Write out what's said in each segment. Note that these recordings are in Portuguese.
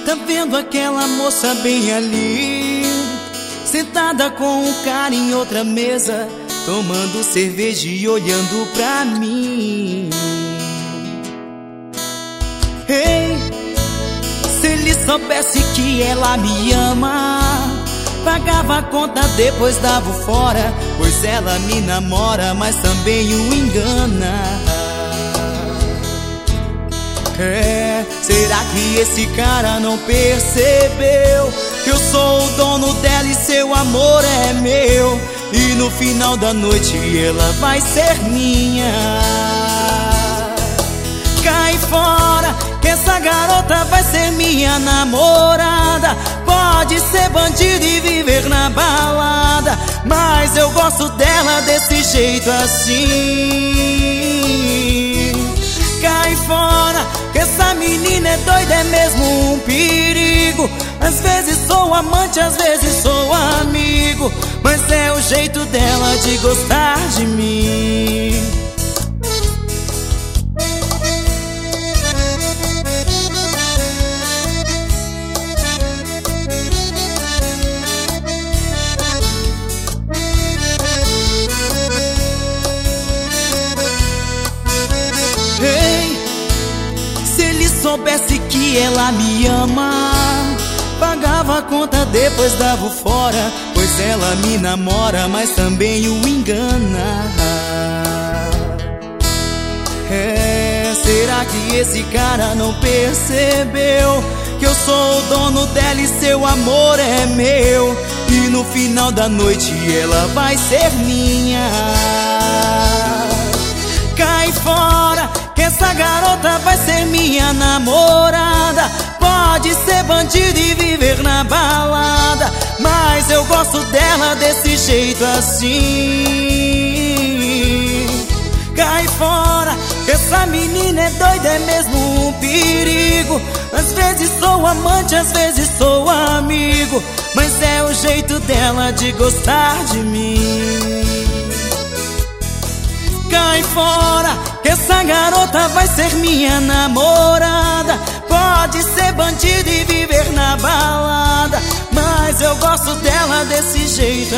Tá vendo aquela moça bem ali, sentada com um cara em outra mesa, tomando cerveja e olhando pra mim. Ei, se ele soubesse que ela me ama, pagava a conta, depois dava o fora, pois ela me namora, mas também o engana. Será que esse cara não percebeu que eu sou o dono dela e seu amor é meu? E no final da noite ela vai ser minha. Cai fora, que essa garota vai ser minha namorada. Pode ser bandido e viver na balada, mas eu gosto dela desse jeito assim. Cai fora, que essa menina é doida, é mesmo um perigo. Às vezes sou amante, às vezes sou amigo, mas é o jeito dela de gostar de mim. Soubesse que ela me ama, pagava a conta, depois dava o fora, pois ela me namora, mas também o engana. Será que esse cara não percebeu que eu sou o dono dela e seu amor é meu? E no final da noite ela vai ser minha. Cai fora, que essa garota vai ser minha namorada. Pode ser bandido e viver na balada, mas eu gosto dela desse jeito assim. Cai fora, que essa menina é doida, é mesmo um perigo. Às vezes sou amante, às vezes sou amigo, mas é o jeito dela de gostar de mim. Cai fora, que essa garota vai ser minha namorada. Pode ser bandido e viver na balada, mas eu gosto dela desse jeito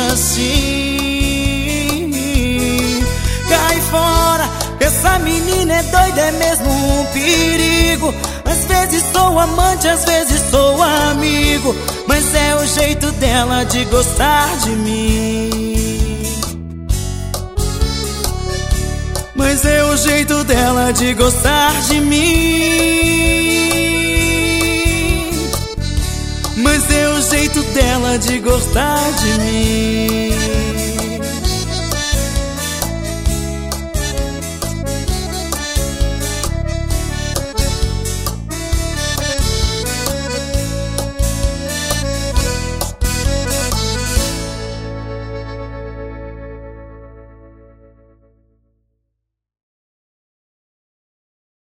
assim. Cai fora, que essa menina é doida, é mesmo um perigo. Às vezes sou amante, às vezes sou amigo, mas é o jeito dela de gostar de mim. Mas é o jeito dela de gostar de mim. Mas é o jeito dela de gostar de mim.